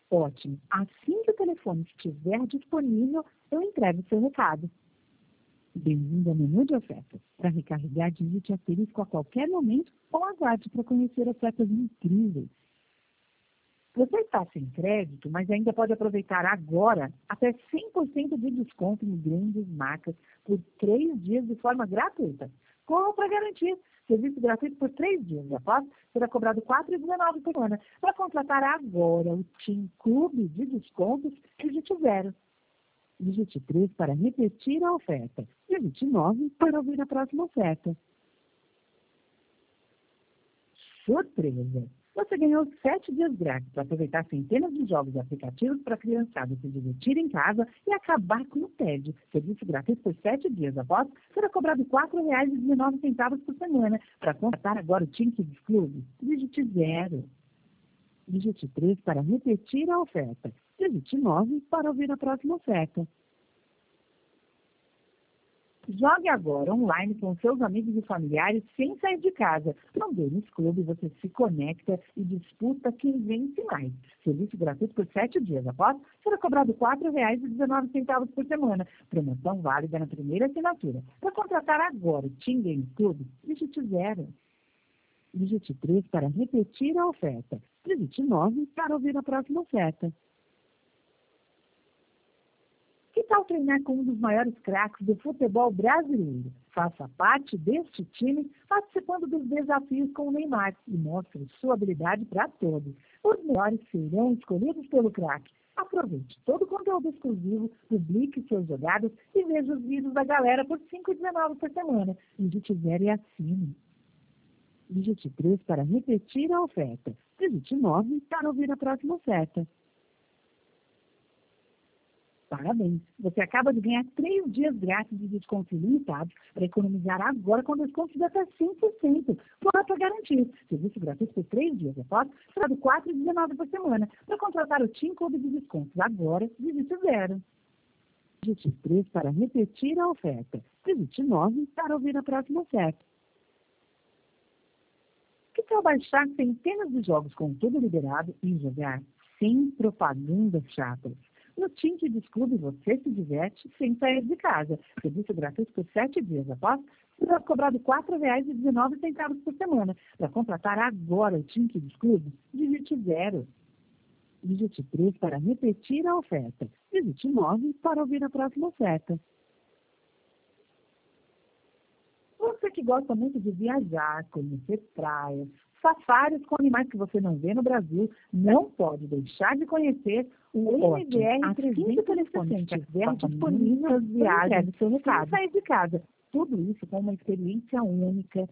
Ótimo. Assim que o telefone estiver disponível, eu entrego o seu recado. Bem-vindo ao menu de ofertas. Para recarregar, digite asterisco a qualquer momento ou aguarde para conhecer ofertas incríveis. Você está sem crédito, mas ainda pode aproveitar agora até 100% de desconto em grandes marcas por 3 dias de forma gratuita. Corra para garantir. Serviço gratuito por 3 dias. Após, será cobrado R$ 4,19 por semana. Para contratar agora o TIM Clube de Descontos, digite 0. Digite 3 para repetir a oferta. Digite 9 para ouvir a próxima oferta. Surpresa! Você ganhou 7 dias grátis para aproveitar centenas de jogos e aplicativos para criançada se divertir em casa e acabar com o tédio. Serviço gratuito por 7 dias. Após, será cobrado R$ 4,19 por semana. Para contratar agora o TIM Kids Clube, digite 0. Digite 3 para repetir a oferta. Digite 9 para ouvir a próxima oferta. Jogue agora online com seus amigos e familiares sem sair de casa. No Games Clube você se conecta e disputa quem vence mais. Serviço gratuito por 7 dias. Após, será cobrado R$ 4,19 por semana. Promoção válida na primeira assinatura. Para contratar agora o TIM Games Clube, digite 0. Digite 3 para repetir a oferta. Digite 9 para ouvir a próxima oferta. Que tal treinar com um dos maiores craques do futebol brasileiro? Faça parte deste time participando dos desafios com o Neymar e mostre sua habilidade para todos. Os melhores serão escolhidos pelo craque. Aproveite todo o conteúdo exclusivo, publique suas jogadas e veja os vídeos da galera por R$ 5,19 por semana. Digite 0 e assine. Digite 3 para repetir a oferta. Digite 9 para ouvir a próxima oferta. Parabéns! Você acaba de ganhar 3 dias grátis de descontos ilimitados para economizar agora com descontos de até 100%. Corra para garantir. Serviço gratuito por 3 dias. Após, será do R$ 4,19 por semana. Para contratar o TIM Clube de Descontos agora, digite 0. Digite 3 para repetir a oferta. Digite 9 para ouvir a próxima oferta. Que tal baixar centenas de jogos com tudo liberado e jogar sem propagandas chatas? No TIM Kids Clube você se diverte sem sair de casa. Serviço gratuito por 7 dias. Após, será cobrado R$ 4,19 por semana. Para contratar agora o TIM Kids Clube, digite 0. Digite 3 para repetir a oferta. Digite 9 para ouvir a próxima oferta. Você que gosta muito de viajar, conhecer praias, safaris com animais que você não vê no Brasil, não pode deixar de conhecer o MVR 360, estiver disponível, viagens sem sair de casa. Tudo isso com uma experiência única